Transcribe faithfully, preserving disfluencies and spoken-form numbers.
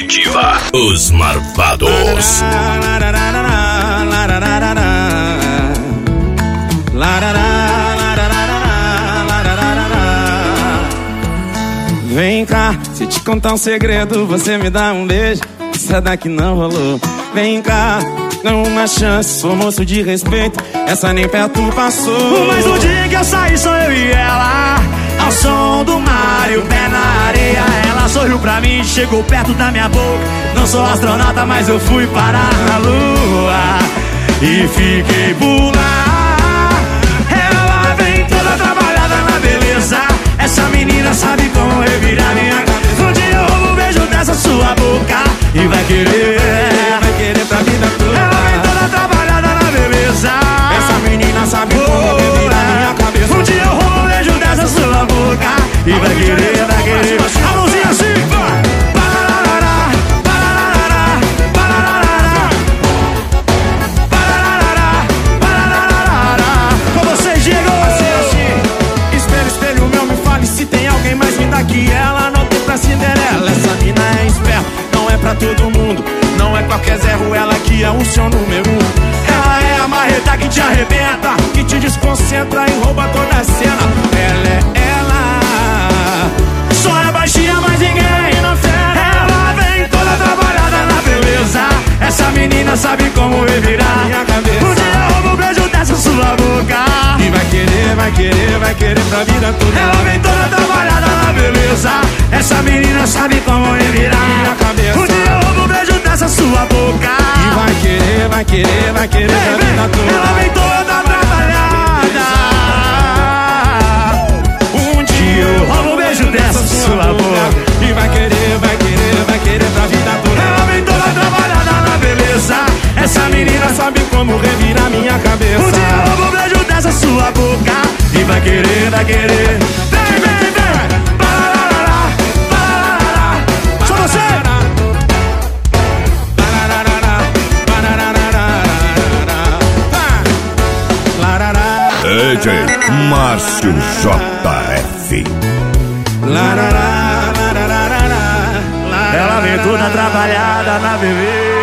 Definitiva, Os Marvados. Vem cá, se te contar um segredo, você me dá um beijo. Essa daqui não rolou. Vem cá, dá uma chance, sou moço de respeito, essa nem perto passou. Mas o dia que eu saí sou eu e ela, ao som do mar e o pé na areia. Ela sorriu pra mim, chegou perto da minha boca. Não sou astronauta, mas eu fui parar na lua e fiquei por lá. Ela vem toda trabalhada na beleza, essa menina sabe como revirar minha cabeça. Um dia eu roubo um beijo dessa sua boca e vai querer, vai querer pra vida toda. Ela vem toda trabalhada na beleza, essa menina sabe como revirar minha cabeça. Um dia eu roubo um beijo dessa sua boca e vai querer, vai querer. A mãozinha assim, vai. Pararará, pararará, pararará, pararará, pararará. Com vocês, Diego. Assim, assim. Espelho, espelho meu, me fale se tem alguém mais linda que ela. Não tem pra Cinderela, essa mina é esperta. Não é pra todo mundo, não é qualquer Zé Ruela que é o seu número um. Ela é a marreta que te arrebenta, que te desconcentra e rouba toda a cena. Ela é ela, só é baixinha, mas ninguém não fera. Ela vem toda trabalhada na beleza, essa menina sabe como revirar minha cabeça. Um dia eu roubo um beijo dessa sua boca e vai querer, vai querer, vai querer pra vida toda. Ela vem toda trabalhada na beleza, essa menina sabe como revirar minha cabeça. Um dia eu roubo um beijo dessa sua boca e vai querer, vai querer, vai querer ei, pra vem. vida toda. Ela vem toda trabalhada. Um dia eu roubo um beijo dessa sua boca e vai querer, vai querer, vai querer pra vida toda. Ela vem toda trabalhada na beleza, essa menina sabe como revirar minha cabeça. Um dia eu roubo um beijo dessa sua boca e vai querer, vai querer. Vem, vem, vem. Pararará, pararará. Só você. D J Márcio J F. Ela vem toda trabalhada na beleza.